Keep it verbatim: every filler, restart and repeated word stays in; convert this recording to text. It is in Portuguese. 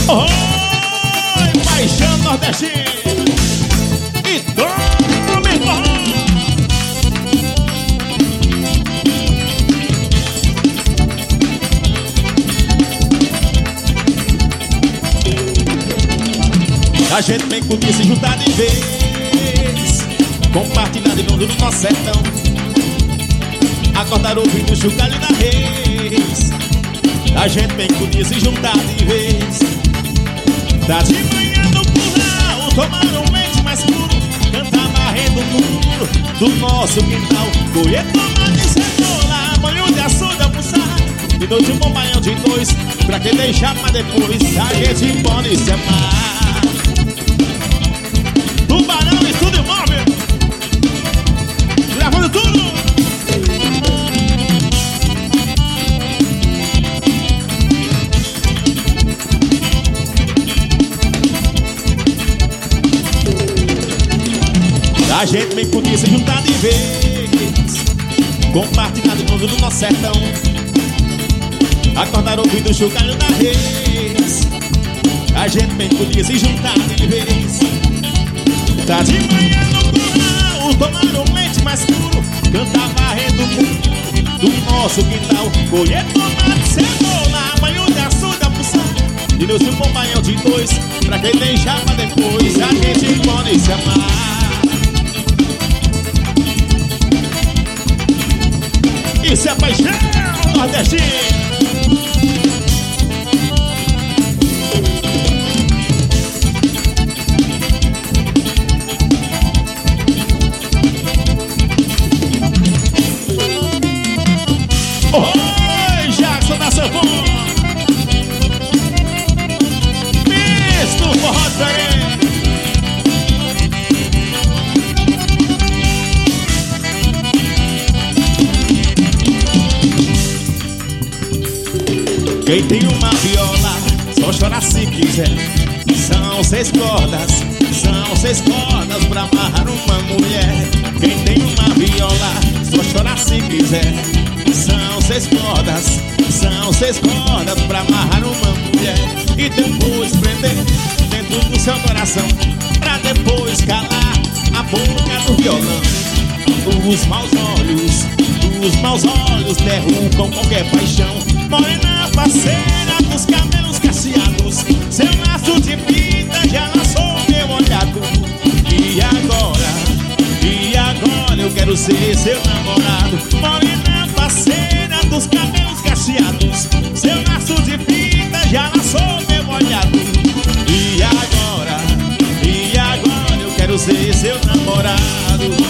Oi, paixão nordestina e todo me forró. A gente vem comigo se juntar de vez, compartilhar de mundo no nosso sertão, acordar ouvindo o chocalho da reis. A gente vem comigo se juntar de vez, tá de manhã no curral, tomar um leite mais puro, cantar varrendo o muro do nosso quintal, colher tomate e cebola, banho de açude, almoçar, de noite um bom banhão de dois, pra quem deixar pra depois, a gente pode se amar. Tubarão Estúdio Móvel, gravando tudo. A gente vem podia se juntar de vez, compartilhar de mundo do nosso sertão, acordar ouvindo o chocalho da reis. A gente bem podia se juntar de vez, tá de manhã no curral, tomar um leite mais puro, cantar varrendo o muro do nosso quintal, colher tomate, cebola, banho de açude, almoçar, de noite um bom banhão de dois, pra quem deixar pra depois, a gente pode se amar. Isso é paixão nordestina. Oi, Jackson da sanfona, misto forró diferente. Quem tem uma viola, só chora se quiser. São seis cordas, são seis cordas pra amarrar uma mulher. Quem tem uma viola, só chora se quiser. São seis cordas, são seis cordas pra amarrar uma mulher. E depois prender dentro do seu coração, pra depois calar a boca do violão. Os maus olhos, os maus olhos derrubam qualquer paixão. Morena parceira dos cabelos cacheados, seu laço de vida já laçou meu olhado. E agora, e agora eu quero ser seu namorado. Morena parceira dos cabelos cacheados, seu laço de vida já laçou meu olhado. E agora, e agora eu quero ser seu namorado.